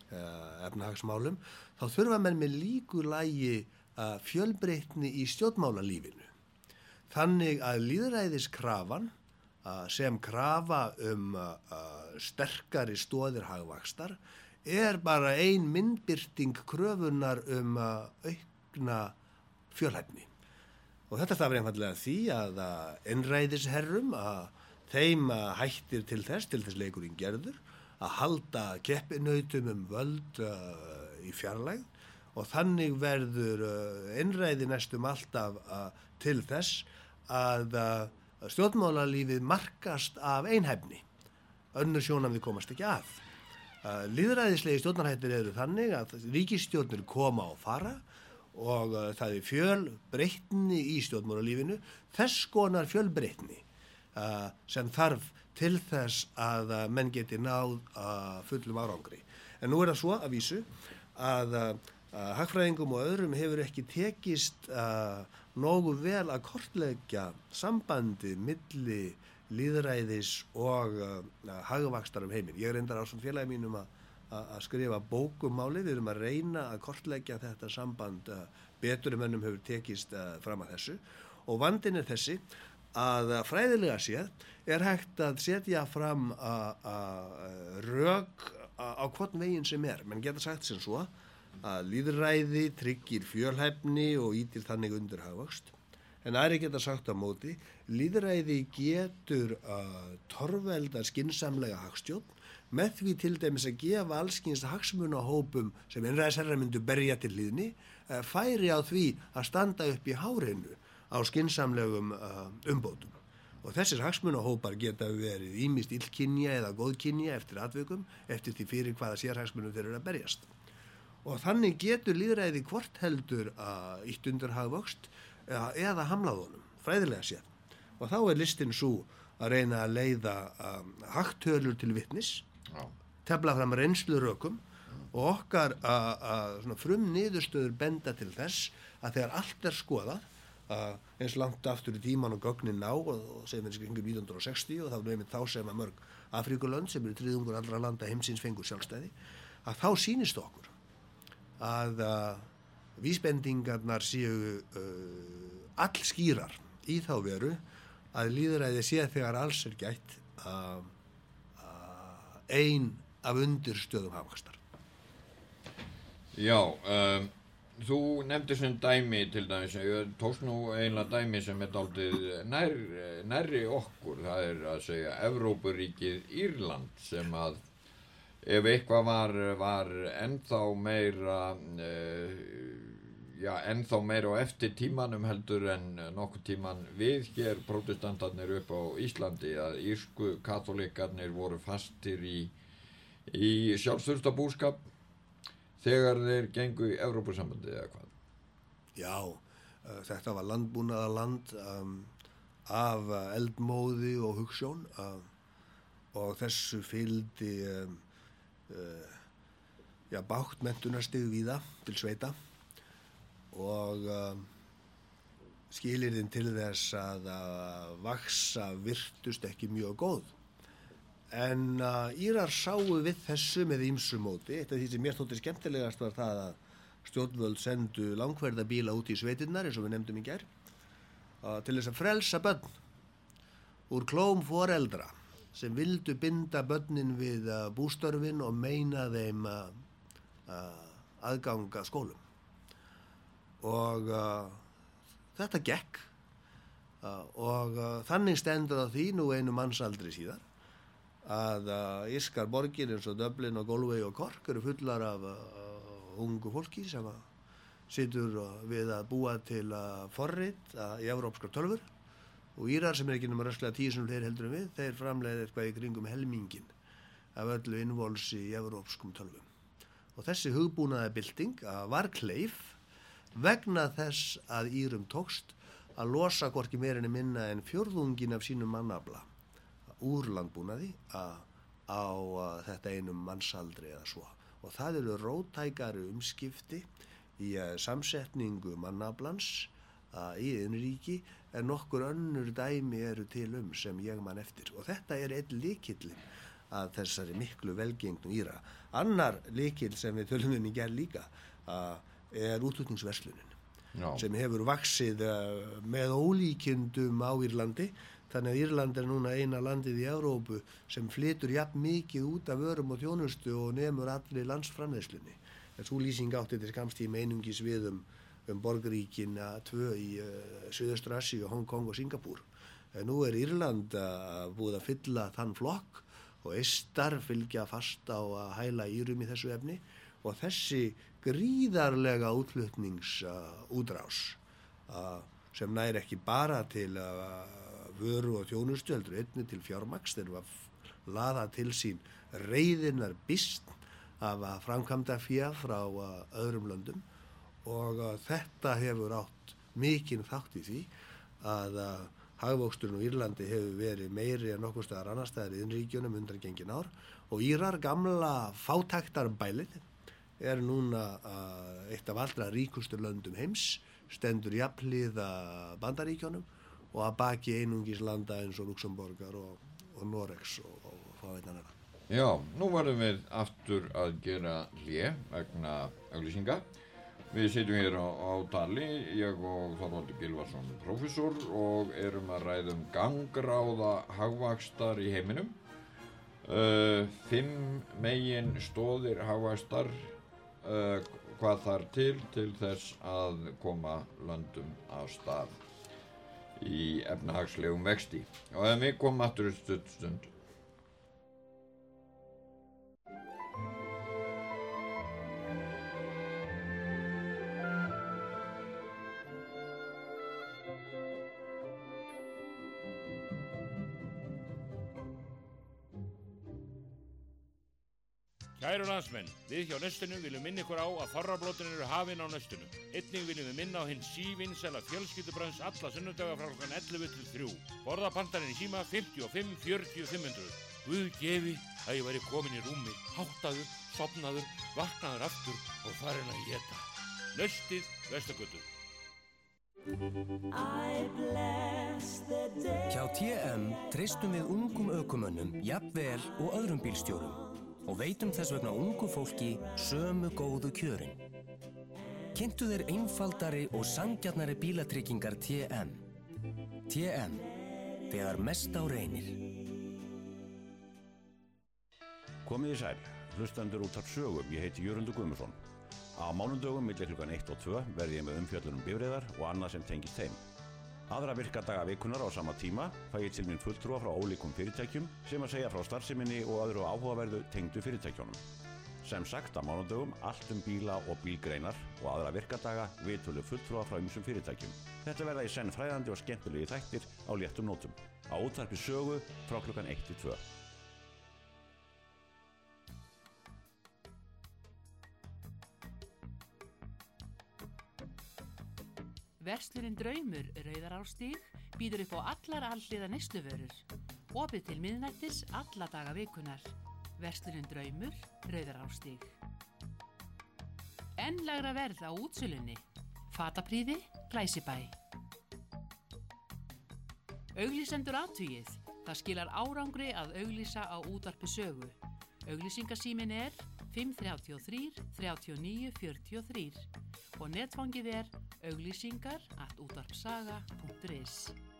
efnahagsmálum, þá þurfa menn með líku lagi fjölbreytni í stjórnmálalífinu. Þannig að lýðræðiskrafan sem krafa sterkari stoðir hagvaxtar bara ein myndbirting kröfunar aukna fjölhæfni. Og þetta stafar einfaldlega því að einræðisherrum þeim hættir til þess leikurinn gerður, að halda keppinautum völd í fjarlægð og þannig verður einræði næstum alltaf til þess að stjórnmálalífið markast af einhæfni. Önnur sjónarmið komast ekki að. Lýðræðislegi stjórnarhættir eru þannig að ríkisstjórnir koma og fara og það fjölbreytni í stjórnmálalífinu, þess konar fjölbreytni sem þarf til þess að menn geti náð fullum árangri. En nú það svo að vísu að hagfræðingum og öðrum hefur ekki tekist nógu vel að kortleggja sambandi milli lýðræðis og hagvaxtar heiminn. Ég reyndar ásamt félagi mínum að skrifa bók málið, við erum að reyna að kortleggja þetta samband betur en mönnum hefur tekist fram að þessu og vandinn þessi að fræðilega séð hægt að setja fram rök á hvorn veginn sem menn geta sagt sem svo að lýðræði tryggir fjölhæfni og ýtir þannig undir hagvöxt, en aðrir geta sagt á móti lýðræði getur torvelda skynsamlega hagstjórn með því til dæmis að gefa allskyns hagsmunahópum sem einræðisherrar myndu berja til hlýðni færi á því að standa upp í hárinu á skynsamlegum umbótum. Og þessir hagsmunahópar geta verið ýmist illkynja eða góðkynja eftir atvikum, eftir því fyrir hvaða sérhagsmunum þeir eru að berjast. Og þannig getur lýðræði hvort heldur ýtt undir hagvöxt eða hamlað honum, fræðilega séð. Og þá listinn svo að reyna að leiða hagtölur til vitnis, tefla fram reynslurökum og okkar frumniðurstöður benda til þess að þegar allt skoðað, eins langt aftur í tíman og gögnin ná og segjum við kringum 1960 og þá sem að mörg Afríkulönd sem eru þriðjungur allra landa heimsins fengur sjálfstæði, að þá sýnist okkur að vísbendingarnar séu allskýrar í þá veru að lýðræði sé þegar alls gætt ein af undirstöðum hagvaxtar. Já, þú nefndir sem dæmi til dæmis, ég tókst nú eiginlega dæmi sem dálítið nærri okkur, það að segja Evrópuríkið Írland sem að ef eitthvað var ennþá meira á eftir tímanum heldur en nokkuð tíman við hér prótestantarnir upp á Íslandi að írsku kaþólikkarnir voru fastir í sjálfsþurftabúskap þegar þeir gengu í Evrópusambandið eða hvað? Já, þetta var landbúnaðarland af eldmóði og hugsjón og þessu fylgdi bágt menntunarstig víða til sveita og skilyrðin til þess að vaxa virtust ekki mjög góð. En Írar sáu við þessu með ýmsu móti. Eitt af því sem mér þótti skemmtilegast var það að stjórnvöld sendu langferðabíla út í sveitirnar, eins og við nefndum í gær, til þess að frelsa börn úr klóm foreldra sem vildu binda börnin við bústörfin og meina þeim aðgang að skólum. Og þetta gekk og þannig stendur á því nú einu mannsaldri síðar að írskar borgir eins og Dublin og Galway og Cork eru fullar af ungu fólki sem situr við að búa til forrit í evrópskar tölvur og Írar sem ekki nema rösklega 10 sem þeir heldur við, þeir framleiða eitthvað í kringum helmingin af öllu innvolsi í evrópskum tölvum. Og þessi hugbúnaða bylting var kleif vegna þess að Írum tókst að losa hvorki meira en minna en fjórðungin af sínum mannafla úr landbúnaði á þetta einum mannsaldri eða svo. Og það eru róttækari umskipti í samsetningu mannaflans í innríki en nokkur önnur dæmi eru til sem ég man eftir. Og þetta einn lykillinn að þessari miklu velgengnu Íra. Annar lykil sem við tölum í gerð líka er útflutningsverslunin sem hefur vaxið með ólíkindum á Írlandi. Þannig að Írland núna eina landið í Evrópu sem flytur jafn mikið út af vörum og þjónustu og nemur allri landsframleiðslunni. Sú lýsing átti til skamstíma einungis við borgríkin 2 í Suðaustur-Asíu, Hong Kong og Singapúr. Nú Írland búið að fylla þann flokk og Eistar fylgja fast á að hæla Írum í þessu efni og þessi gríðarlega útflutningsútrás sem nær ekki bara til vöru og þjónustu heldur einnig til fjármagns þegar var laða til sín reiðinnar bist af framkvæmda fé frá öðrum löndum og þetta hefur átt mikinn þátt í því að hagvöxturinn á Írlandi hefur verið meiri en nokkuð staðar annars staðar í innríkjunum undangengin ár og Írar gamla fátæktarbælið núna eitt af allra ríkustu löndum heims, stendur jafnhliða Bandaríkjunum og að baki einungis landa eins og Luxemborgar og Noregs og fáeinna annarra. Já, nú verðum við aftur að gera hlé vegna auglýsinga. Við sitjum hér á tali, ég og Þorvaldur Gylfason, prófessor, og erum að ræða gangráða hagvaxtar í heiminum. 5 megin stoðir hagvaxtar, hvað þarf til þess að koma löndum af stað í efnahagslegum vexti. Og ef við komum aftur stund. Kæru landsmenn, við hjá Nöstunum viljum minna ykkur á að þorrablótin eru hafin á Nöstunum. Einnig viljum við minna á hinn sívinsæla fjölskyldubrans alla sunnudaga frá klukkan 11 til 3. Borðapantarinn í síma 55 40 500. Guð gefi að ég væri komin í rúmi, háttaður, sofnaður, vaknaður aftur og farin að éta. Nöstið, Vesturgötu. Hjá TM treystum við ungum ökumönnum, jafnvel og öðrum bílstjórum og veitum þess vegna ungu fólki sömu góðu kjörin. Kynntu þér einfaldari og sanngjarnari bílatryggingar TM. TM, þegar mest á reynir. Komið í sæl, hlustendur útvarp sögum, ég heiti Jörundur Guðmundsson. Á mánudögum milli klukkan 1 og 2 verði ég með umfjöllun bifreiðar og annað sem tengist þeim. Aðra virkadaga vikunar á sama tíma fæ ég til mín fulltrúa frá ólíkum fyrirtækjum sem að segja frá starfseminni og öðru áhugaverðu tengdu fyrirtækjunum. Sem sagt á mánudögum allt bíla og bílgreinar og aðra virkadaga viðtölu fulltrúa frá ýmsum fyrirtækjum. Þetta verða í senn fræðandi og skemmtilegi þættir á léttum nótum. Á útvarpi sögu frá klukkan 1 til 2. Verslunin Draumur Rauðarárstíg býður upp á allar alhliða neysluvörur. Opið til miðnættis alla daga vikunar. Verslunin Draumur Rauðarárstíg. Enn lægra verð á útsölunni. Fataprýði, Glæsibæ. Auglýsendur athugið. Það skilar árangri að auglýsa á útvarpi sögu. Auglýsingasíminn er 533 39 43 og netfangið er auglýsingar@útvarpsaga.is.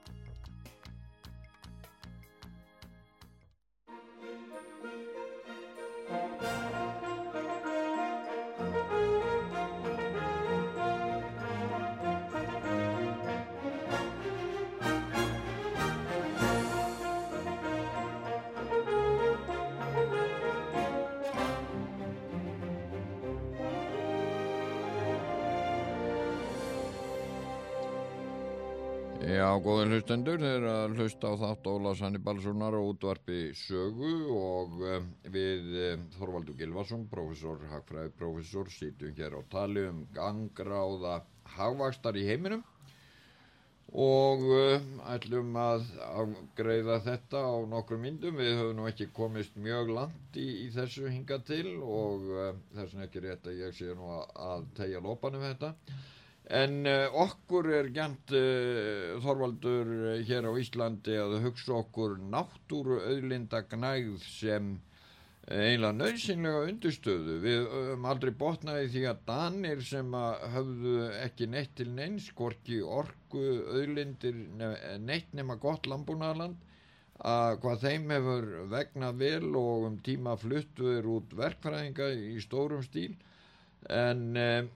Já, góðir hlustendur, þeir eru að hlusta á þátt Ólafs Hannibalssonar og útvarpi sögu og við Þorvaldur Gylfason, prófessor, hagfræðiprófessor, sitjum hér á tali gangráða hagvaxtar í heiminum og ætlum að afgreiða þetta á nokkrum myndum. Við höfum nú ekki komist mjög langt í þessu hingað til og þess vegna ekki rétt að ég sé nú að teygja lopanum þetta. En okkur gjarnt, Þorvaldur, hér á Íslandi að hugsa okkur náttúru auðlindagnægð sem eiginlega nauðsynlega undirstöðu. Við höfum aldrei botnað í því að Danir sem höfðu ekki neitt til neins, hvorki orku, auðlindir, neitt nema gott landbúnaðarland, að hvað þeim hefur vegnað vel og tíma fluttu út verkfræðinga í stórum stíl. En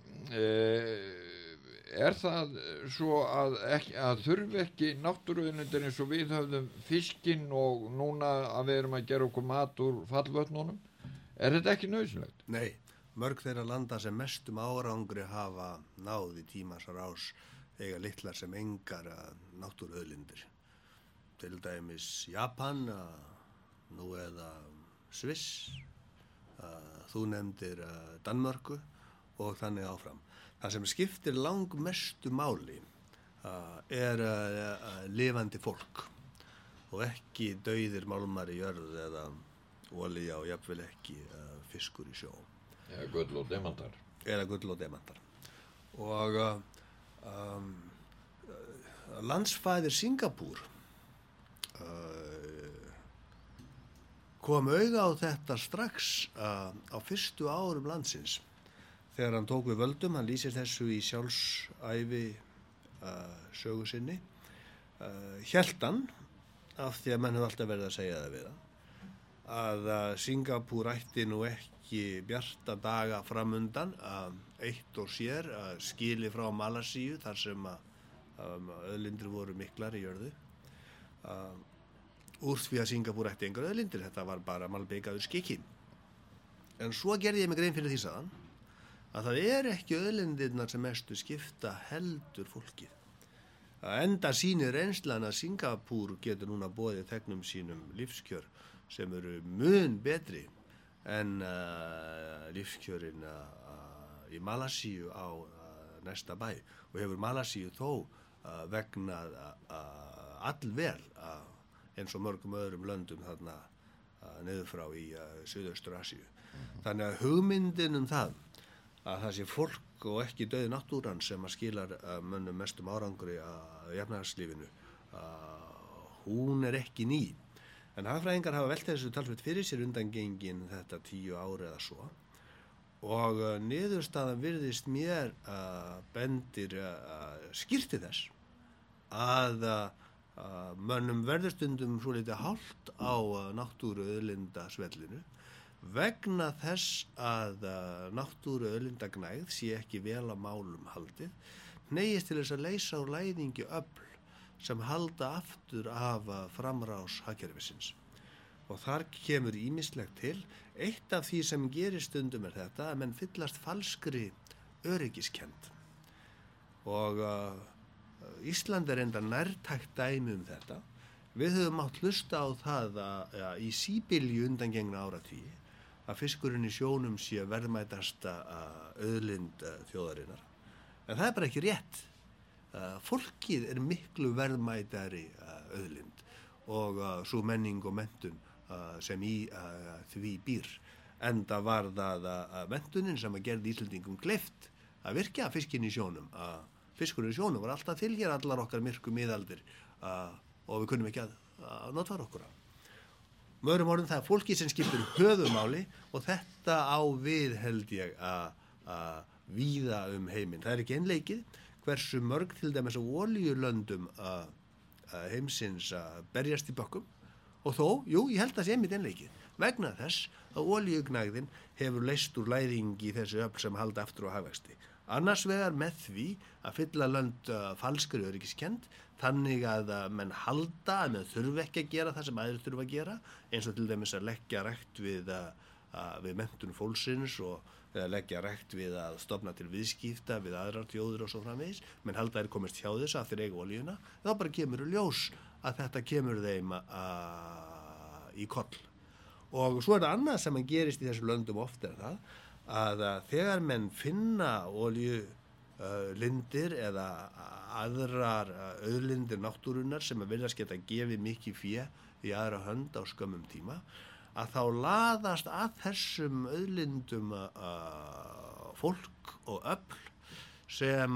það svo að þurfi ekki náttúruauðlindir eins og við höfðum fiskinn og núna að við erum að gera okkur mat úr fallvötnunum? Þetta ekki nauðsynlegt? Nei, mörg þeirra landa sem mestum árangri hafa náð í tímans rás eiga litlar sem engar náttúruauðlindir. Til dæmis Japan, nú eða Sviss, þú nefndir Danmörku og þannig áfram. Það sem skiptir langmestu máli lifandi fólk og ekki dauðir málmar í jörð eða olía og jafnvel ekki fiskur í sjó. Eða gull og demantar. Og landsfaðir Singapúr kom auga á þetta strax á fyrstu árum landsins. Þegar hann tók við völdum, hann lýsir þessu í sjálfsævi sögu sinni, hélt hann, af því að menn hefur alltaf verið að segja það við hann, að Singapúr ætti nú ekki bjarta daga framundan, eitt og sér skili frá Malasíu, þar sem auðlindir voru miklar í jörðu, úr því að Singapúr ætti engar auðlindir, þetta var bara malbikaður skiki. En svo gerði ég mig grein fyrir því, sagðan, að það ekki auðlindirnar sem mestu skipta heldur fólkið. Enda sýnir reynslan að Singapúr getur núna boðið þegnum sínum lífskjör sem eru mun betri en lífskjörin í Malasíu á næsta bæ og hefur Malasíu þó vegnað allvel eins og mörgum öðrum löndum þarna niður frá í Suðaustur-Asíu. Þannig að hugmyndin það að það sé fólk og ekki dauði náttúran sem að skilar mönnum mestum árangri að efnahagslífinu, hún ekki ný. En hagfræðingar hafa velt þessu talsvert fyrir sér undangengin þetta 10 ár eða svo og niðurstaðan virðist mér bendir skýrti þess að mönnum verður stundum svo litið hált á náttúruauðlindasvellinu vegna þess að náttúruauðlindagnægð sé ekki vel á málum haldið, hneigist til þess að leysa úr læðingi öfl sem halda aftur af framrás hagkerfisins. Og þar kemur ýmislegt til. Eitt af því sem gerir stundum þetta að menn fyllast falskri öryggiskennd. Og Ísland enda nærtækt dæmi þetta. Við höfum átt hlusta á það í síbylju undangengna áratugi að fiskurinn í sjónum sé verðmætasta auðlind þjóðarinnar. En það bara ekki rétt. Fólkið miklu verðmætari auðlind og svo menning og menntun sem í því býr. Enda var það menntunin sem gerði Íslendingum kleift að virkja fiskinn í sjónum. Fiskurinn í sjónum var alltaf til hér allar okkar myrku miðaldir og við kunnum ekki að notfæra okkur. Með öðrum orðum það fólki sem skiptir höfuðmáli og þetta á við held ég að víða heiminn. Það ekki einleikið hversu mörg til dæmis á olíulöndum heimsins berjast í bökkum og þó, ég held að sé einmitt einleikið vegna þess að olíugnægðin hefur leyst úr læðingi í þessu öfl sem halda aftur á hagvexti. Annars vegar með því að fylla lönd falskri öryggiskennd þannig að menn halda að menn þurfi ekki að gera það sem aðrir þurfa að gera eins og til dæmis að leggja rækt við menntun fólksins og eða leggja rækt við að stofna til viðskipta við aðrar þjóðir og svo framvegis, menn halda þeir komist hjá þess að þeir eiga olíuna, þá bara kemur ljós að þetta kemur þeim í koll. Og svo það annað sem gerist í þessu löndum oft það að þegar menn finna olíulindir eða aðrar auðlindir náttúrunnar sem að virðast geta gefið mikið fé í aðra hönd á skömmum tíma, að þá laðast að þessum auðlindum fólk og öfl sem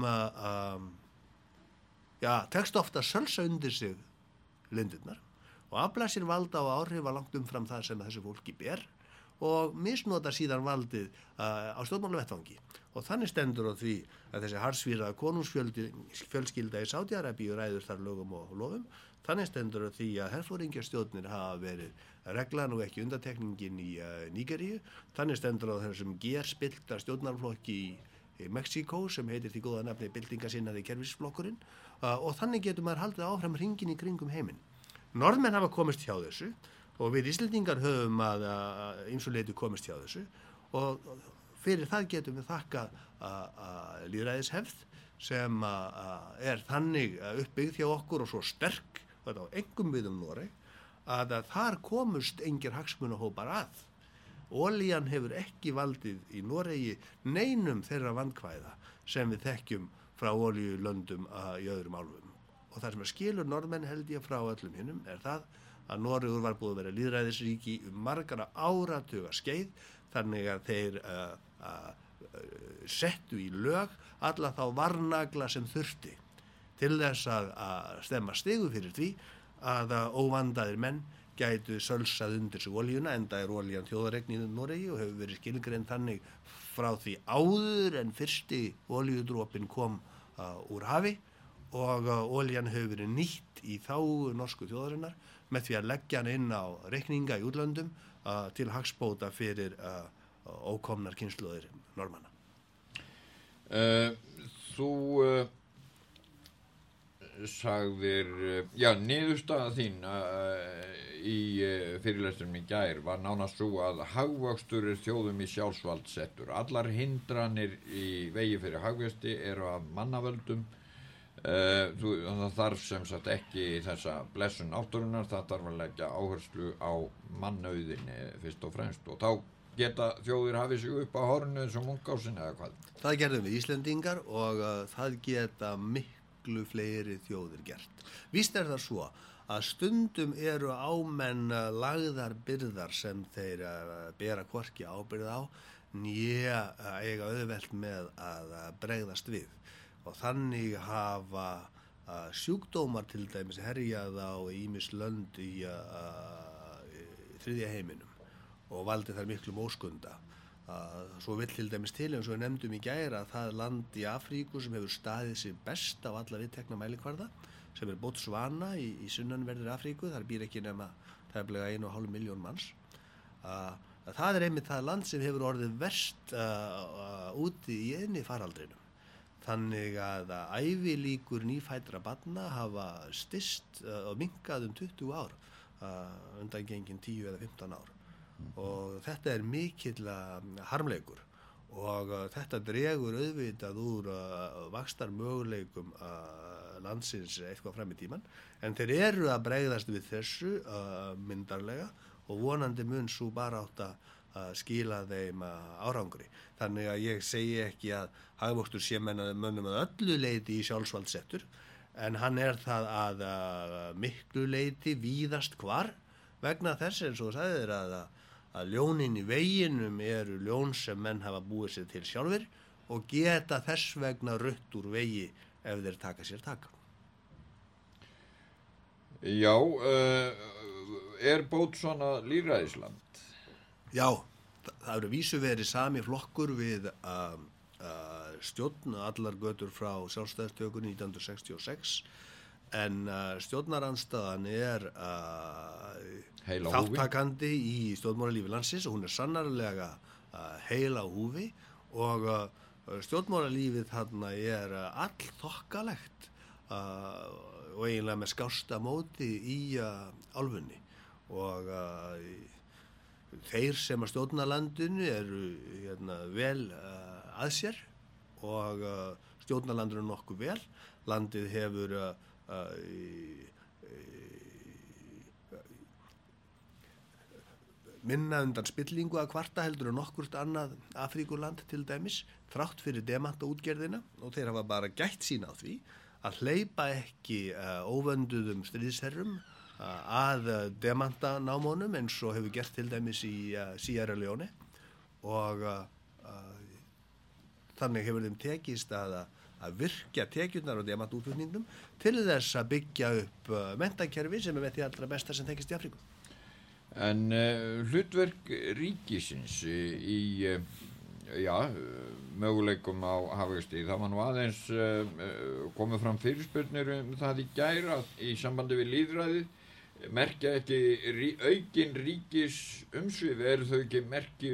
tekst ofta að sölsa undir sig lindirnar og afla sér valda og áhrifa langt umfram það sem þessu fólki ber og misnota síðan valdið á stjórnmálavettvangi. Og þannig stendur á því að þessi harðsvíraða konungsfjölskylda í Sádi-Arabíu ræður þar lögum og lofum. Þannig stendur á því að herforingjastjórnir hafa verið reglan og ekki undantekningin í Nígeríu. Þannig stendur á þessum gerspillta stjórnarflokki í Mexíkó sem heitir því góða nafni byltingasinnaði kerfisflokkurinn og þannig getur maður haldið áfram hringinn í kringum heiminn. Norðmenn hafa komist hjá þessu og við Íslendingar höfum að ýmsu leyti komist hjá þessu og fyrir það getum við þakkað lýðræðishefð sem er þannig uppbyggð hjá okkur og svo sterk, þetta á engum við Noreg, að þar komust engir hagsmunahópar að. Olían hefur ekki valdið í Noregi neinum þeirra vandkvæða sem við þekkjum frá olíulöndum í öðrum álfum. Og það sem skilur norðmenn held ég frá öllum hinnum er það að Noregur var búið að vera lýðræðisríki margra áratuga skeið, þannig að þeir settu í lög alla þá varnagla sem þurfti til þess að stemma stigu fyrir því að óvandaðir menn gætu sölsað undir sig olíuna, enda er olían þjóðareign í Noregi og hefur verið skilgreind þannig frá því áður en fyrsti olíudropinn kom úr hafi og olían hefur verið nýtt í þágu norsku þjóðarinnar með því að leggja hann inn á reikninga í útlöndum til hagsbóta fyrir ókomnar kynslóðir Norðmanna. Þú sagðir, niðurstaða þín í fyrirlestrum í gær var nánast svo að hagvöxtur er þjóðum í sjálfsvald settur. Allar hindranir í vegi fyrir hagvexti eru af mannavöldum. Það þarf sem sagt ekki þessa blessun náttúrunnar, það þarf að leggja áherslu á mannauðinni fyrst og fremst og þá geta þjóðir hafið sig upp á hórnu eins og Munkásin eða hvað? Það gerðum við Íslendingar og það geta miklu fleiri þjóðir gert. Víst er það svo að stundum eru ámenn lagðar byrðar sem þeir bera hvorki ábyrgð á né eiga auðvelt með að bregðast við. Og þannig hafa sjúkdómar til dæmis herjað á ýmis lönd í þriðja heiminum og valdið þar miklum óskunda. Svo vill til dæmis til eins og við nefndum í gær að það land í Afríku sem hefur staðið sig best á alla viðtekna mælikvarða sem er Botswana í sunnanverðri Afríku, þar býr ekki nema tæplega 1,5 milljón manns. Það er einmitt það land sem hefur orðið verst úti í einni faraldrinum. Þannig að ævilíkur nýfæddra barna hafa styst og minnkað 20 ár, undangengin 10 eða 15 ár. Og þetta er mikill harmleikur og þetta dregur auðvitað úr vaxtarmöguleikum landsins eitthvað fram í tíman, en þeir eru að bregðast við þessu myndarlega og vonandi mun sú barátta skila þeim árangri. Þannig að ég segi ekki að hagvöxtur sé mönnum að öllu leyti í sjálfsvald settur, en hann er það að miklu leyti víðast hvar vegna þess eins og sagðir að ljónin í veginum eru ljón sem menn hafa búið sér til sjálfir og geta þess vegna rutt úr vegi ef þeir taka sér taka. Já, er Botswana lýðræðisland? Já, það eru vísu verið sami flokkur við stjórn allar götur frá sjálfstæðistökunni 1966 en stjórnarandstaðan er þáttakandi í stjórnmálalífi landsins og hún er sannarlega heil á húfi og stjórnmálalífið þarna er allþokkalegt og eiginlega með skásta móti í álfunni og þeir sem að stjórna landinu eru vel að sér og stjórna landinu nokkuð vel. Landið hefur minna undan spillingu að kvarta heldur en nokkurt annað Afríkuland til dæmis, þrátt fyrir demantaútgerðina og þeir hafa bara gætt sín á því að hleypa ekki óvönduðum stríðsherrum að demantanámónum eins og hefur gert til dæmis í Sierra Leone og þannig hefur þeim tekist að að virkja tekjurnar og demantútflutningnum til þess að byggja upp menntakerfi sem með því allra besta sem tekist í Afríku. En hlutverk ríkisins í möguleikum á hagvexti, það var nú aðeins komið fram fyrirspurnir það í gær í sambandi við lýðræðið. Merkja ekki aukin ríkis umsvif, þau ekki merki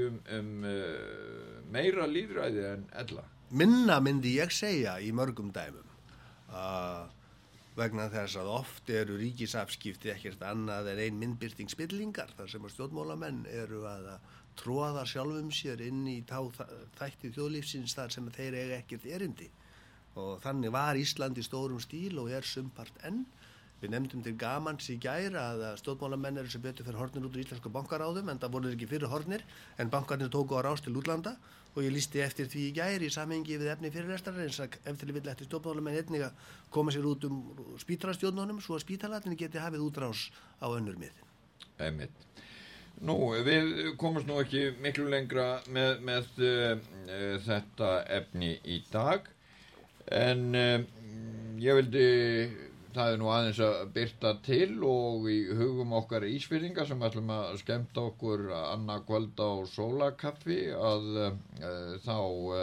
meira lýðræði en ella? Minna myndi ég segja í mörgum dæmum vegna þess að oft eru ríkisafskipti ekkert annað en ein myndbirting spillingar þar sem að stjórnmálamenn eru að tróða sjálfum sér inn í þætti þjóðlífsins þar sem þeir eiga ekkert erindi og þannig var Ísland í stórum stíl og sumpart enn. Við nefndum til gamans í gær að stjórnmálamenn eru sem betur fyrir hornir út úr íslensku bankaráðum en það voru ekki fyrir hornir en bankarnir tóku á rás til útlanda og ég lýsti eftir því í gær í samhengi við efni fyrirlestarins að ef til vill eftir stjórnmálamenn einnig að koma sér út spítalastjórnunum svo að spítalatin geti hafið útrás á önnur mið. Einmitt. Nú, við komumst nú ekki miklu lengra með þetta efni í dag en ég vildi það nú aðeins að birta til og í hugum okkar Ísfirðinga sem ætlum að skemmta okkur annað kvöld á sólakaffi að þá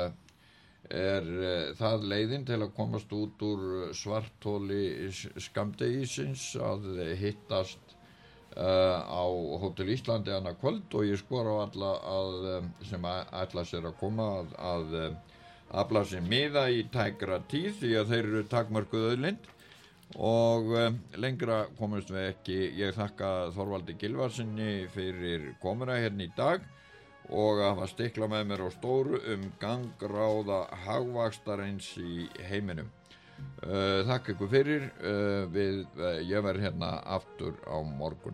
það leiðin til að komast út úr svartholi skamdegisins að hittast á Hótel Íslandi annað kvöld og ég skora á alla sem ætla sér að koma að afla sér miða í tækra tíð því að þeir eru takmörkuð auðlind og lengra komumst við ekki. Ég þakka Þorvaldi Gylfasinni fyrir komuna hérna í dag og að hafa stiklað með mér á stóru gangráða hagvaxtarins í heiminum. Þakka ykkur fyrir, ég verð hérna aftur á morgun.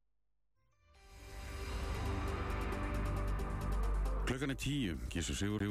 Klukkan 10, Gissur Sigurður